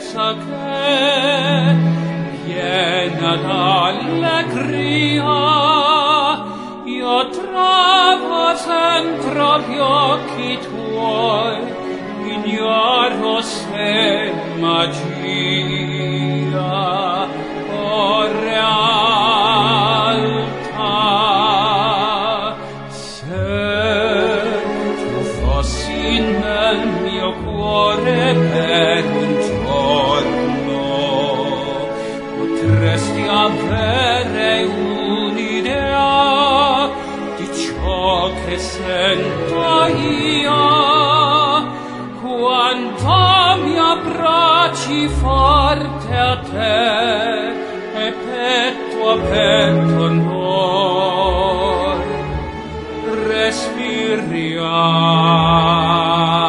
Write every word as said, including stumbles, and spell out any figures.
pensa che piena d'allegria io trovo sempre gli occhi tuoi, ignoro se magia o realtà. Se tu fossi nel mio cuore per un giorno, potresti avere un'idea di ciò che sento io quando mi abbracci forte a te e petto a petto noi respiriamo.